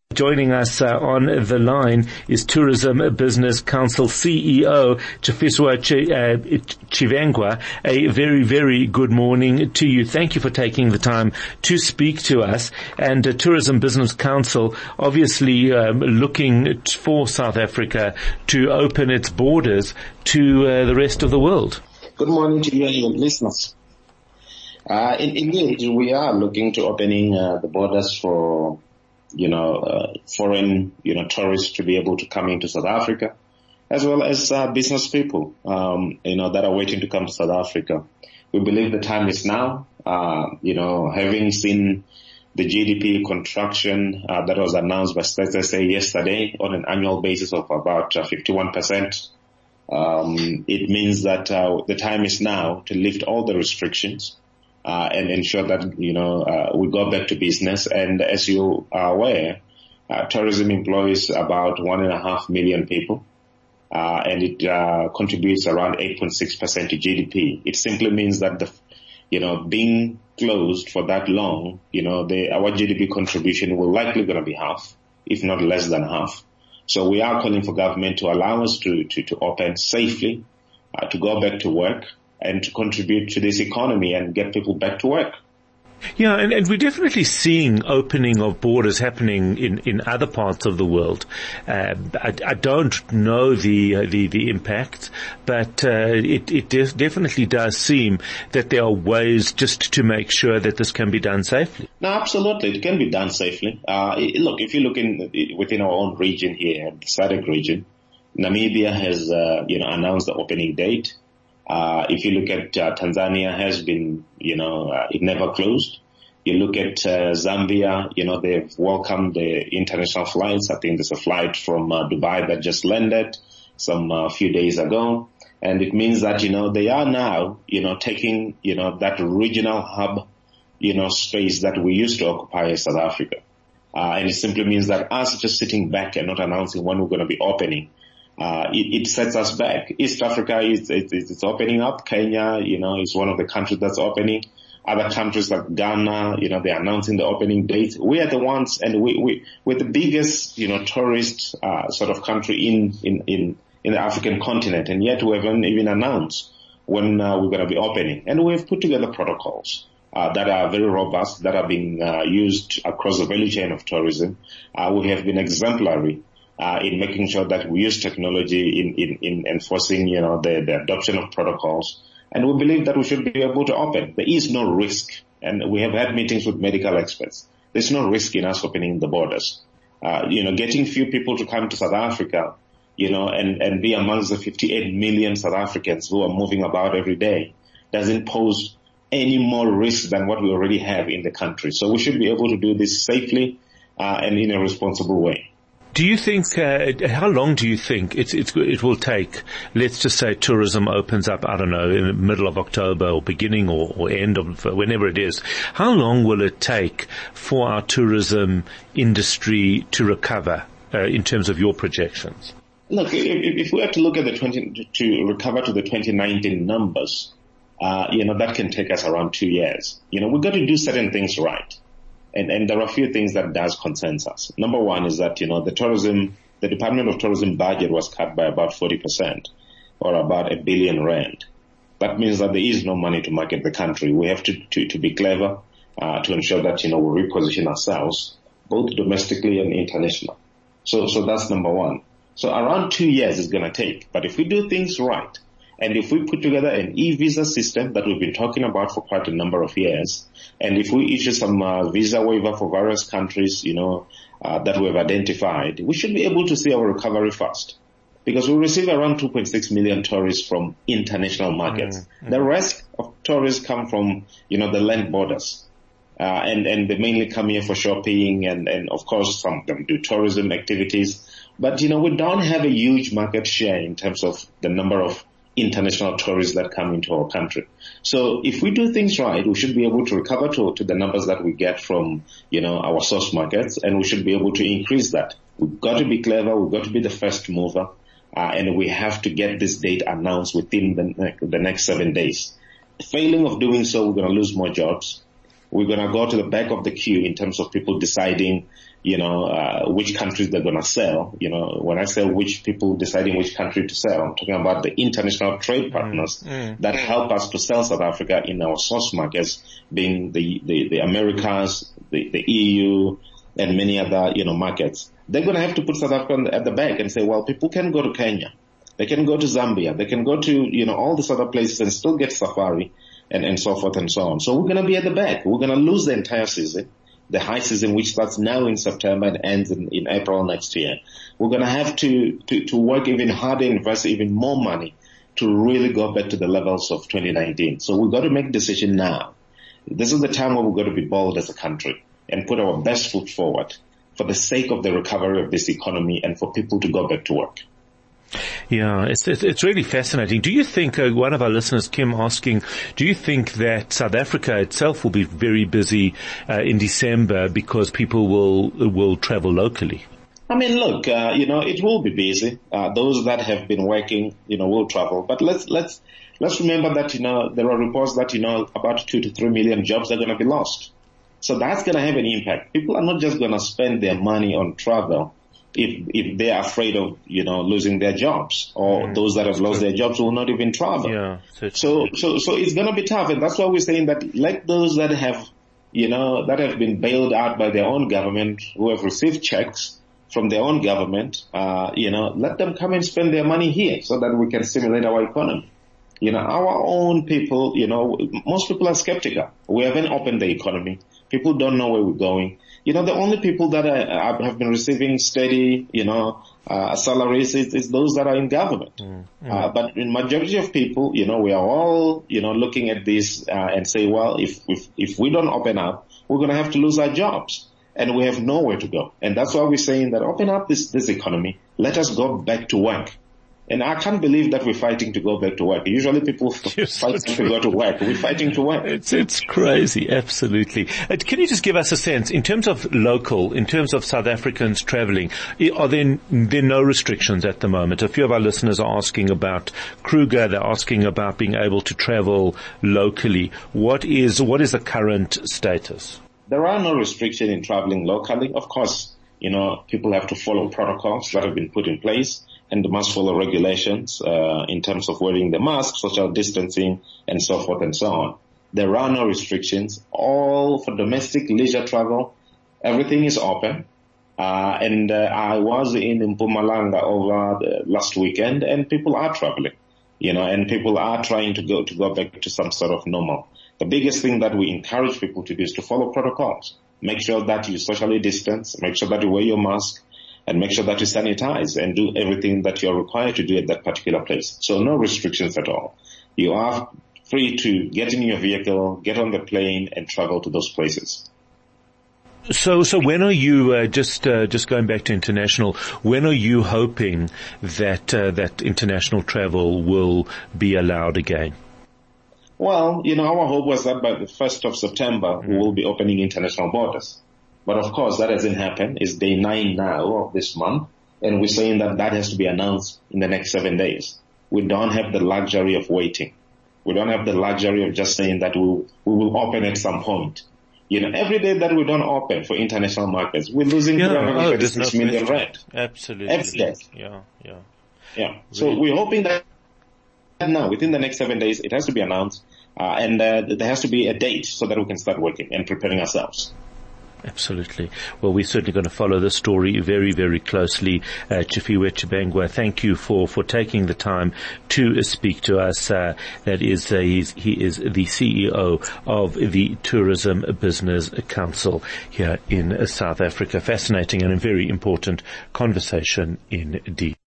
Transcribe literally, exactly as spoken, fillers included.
Joining us uh, on the line is Tourism Business Council C E O Chifiswa Ch- uh, Chivengwa. A very, very good morning to you. Thank you for taking the time to speak to us. And uh, Tourism Business Council obviously um, looking for South Africa to open its borders to uh, the rest of the world. Good morning to you and your listeners. Uh, in, indeed, we are looking to opening uh, the borders for you know, uh, foreign, you know, tourists to be able to come into South Africa, as well as uh, business people, um, you know, that are waiting to come to South Africa. We believe the time is now, uh, you know, having seen the G D P contraction uh, that was announced by Stats S A yesterday on an annual basis of about uh, fifty-one percent, um, it means that uh, the time is now to lift all the restrictions Uh, and ensure that, you know, uh, we go back to business. And as you are aware, uh, tourism employs about one and a half million people, uh, and it, uh, contributes around eight point six percent to G D P. It simply means that the, you know, being closed for that long, you know, the, our G D P contribution will likely gonna be half, if not less than half. So we are calling for government to allow us to, to, to open safely, uh, to go back to work, and to contribute to this economy and get people back to work. Yeah, and, and we're definitely seeing opening of borders happening in, in other parts of the world. Uh, I, I don't know the uh, the, the impact, but uh, it, it de- definitely does seem that there are ways just to make sure that this can be done safely. No, absolutely, it can be done safely. Uh, look, if you look in within our own region here, the S A D C region, Namibia has uh, you know announced the opening date. Uh, if you look at uh, Tanzania has been, you know, uh, it never closed. You look at uh, Zambia, you know, they've welcomed the international flights. I think there's a flight from uh, Dubai that just landed some uh, few days ago. And it means that, you know, they are now, you know, taking, you know, that regional hub, you know, space that we used to occupy as South Africa. Uh, and it simply means that us just sitting back and not announcing when we're going to be opening, Uh, it, it sets us back. East Africa is, it, it's opening up. Kenya, you know, is one of the countries that's opening. Other countries like Ghana, you know, they're announcing the opening date. We are the ones, and we, we, we're the biggest, you know, tourist, uh, sort of country in, in, in, in the African continent. And yet we haven't even announced when, uh, we're going to be opening. And we've put together protocols, uh, that are very robust, that are being, uh, used across the value chain of tourism. Uh, we have been exemplary. Uh, in making sure that we use technology in, in, in enforcing, you know, the, the adoption of protocols. And we believe that we should be able to open. There is no risk. And we have had meetings with medical experts. There's no risk in us opening the borders. Uh, you know, getting few people to come to South Africa, you know, and, and be amongst the fifty-eight million South Africans who are moving about every day doesn't pose any more risk than what we already have in the country. So we should be able to do this safely, uh, and in a responsible way. Do you think, uh, how long do you think it's, it's, it will take, let's just say tourism opens up, I don't know, in the middle of October or beginning or, or end of, whenever it is. How long will it take for our tourism industry to recover, uh, in terms of your projections? Look, if, if we have to look at the twenty, to recover to the twenty nineteen numbers, uh, you know, that can take us around two years. You know, we've got to do certain things right. And, and there are a few things that does concern us. Number one is that, you know, the tourism, the Department of Tourism budget was cut by about forty percent or about a billion rand. That means that there is no money to market the country. We have to, to, to be clever, uh, to ensure that, you know, we reposition ourselves both domestically and international. So, so that's number one. So around two years is going to take. But if we do things right, and if we put together an e-visa system that we've been talking about for quite a number of years, and if we issue some uh, visa waiver for various countries, you know, uh, that we've identified, we should be able to see our recovery fast. Because we receive around two point six million tourists from international markets. Mm-hmm. The rest of tourists come from, you know, the land borders. Uh, and, and they mainly come here for shopping and, and of course some of them do tourism activities. But, you know, we don't have a huge market share in terms of the number of international tourists that come into our country. So if we do things right, we should be able to recover to, to the numbers that we get from, you know, our source markets, and we should be able to increase that. We've got to be clever. We've got to be the first mover. Uh, and we have to get this date announced within the, the next seven days. Failing of doing so, we're going to lose more jobs. We're going to go to the back of the queue in terms of people deciding you know, uh, which countries they're going to sell. You know, when I say which people deciding which country to sell, I'm talking about the international trade partners mm, mm, that help us to sell South Africa in our source markets, being the, the, the Americas, the, the E U, and many other, you know, markets. They're going to have to put South Africa at the back and say, well, people can go to Kenya. They can go to Zambia. They can go to, you know, all these other places and still get safari and, and so forth and so on. So we're going to be at the back. We're going to lose the entire season, the high season, which starts now in September and ends in, in April next year. We're going to have to, to, to work even harder, invest even more money to really go back to the levels of twenty nineteen. So we've got to make a decision now. This is the time where we've got to be bold as a country and put our best foot forward for the sake of the recovery of this economy and for people to go back to work. Yeah, it's it's, it's really fascinating. Do you think, uh, one of our listeners, Kim, asking, do you think that South Africa itself will be very busy uh, in December because people will will travel locally? I mean, look, uh, you know, it will be busy. Uh, those that have been working, you know, will travel. But let's let's let's remember that, you know, there are reports that, you know, about two to three million jobs are going to be lost. So that's going to have an impact. People are not just going to spend their money on travel if if they're afraid of, you know, losing their jobs, or mm, those that have lost their jobs will not even travel. Yeah, so so so it's going to be tough, and that's why we're saying that let those that have, you know, that have been bailed out by their own government, who have received checks from their own government, uh, you know, let them come and spend their money here so that we can stimulate our economy. You know, our own people, you know, most people are skeptical. We haven't opened the economy. People don't know where we're going. You know, the only people that are, have been receiving steady, you know, uh, salaries is, is those that are in government. Mm, mm. Uh, but in majority of people, you know, we are all, you know, looking at this, uh, and say, well, if, if, if we don't open up, we're going to have to lose our jobs, and we have nowhere to go. And that's why we're saying that open up this, this economy. Let us go back to work. And I can't believe that we're fighting to go back to work. Usually people yes, fight to go to work. We're fighting to work. It's, it's crazy. Absolutely. Uh, can you just give us a sense, in terms of local, in terms of South Africans traveling, are there, there no restrictions at the moment? A few of our listeners are asking about Kruger. They're asking about being able to travel locally. What is, what is the current status? There are no restrictions in traveling locally. Of course, you know, people have to follow protocols that have been put in place, and they must follow regulations uh, in terms of wearing the mask, social distancing, and so forth and so on. There are no restrictions. All for domestic leisure travel, everything is open. Uh, and uh, I was in Mpumalanga over the last weekend, and people are traveling, you know, and people are trying to go to go back to some sort of normal. The biggest thing that we encourage people to do is to follow protocols. Make sure that you socially distance, make sure that you wear your mask, and make sure that you sanitize and do everything that you're required to do at that particular place. So no restrictions at all. You are free to get in your vehicle, get on the plane, and travel to those places. So, so when are you, uh, just, uh, just going back to international, when are you hoping that, uh, that international travel will be allowed again? Well, you know, our hope was that by the first of September, mm-hmm. we will be opening international borders. But of course, that hasn't happened. It's day nine now of this month, and we're saying that that has to be announced in the next seven days. We don't have the luxury of waiting. We don't have the luxury of just saying that we we will open at some point. You know, every day that we don't open for international markets, we're losing yeah, three hundred thirty-six oh, million rand. Absolutely. Every day. Yeah, yeah. Yeah. Really? So we're hoping that now, within the next seven days, it has to be announced, uh, and uh, there has to be a date so that we can start working and preparing ourselves. Absolutely. Well, we're certainly going to follow this story very, very closely. Uh, Chifiwe Chibengwa, thank you for, for taking the time to uh, speak to us. Uh, that is, uh, he's, he is the C E O of the Tourism Business Council here in uh, South Africa. Fascinating and a very important conversation indeed.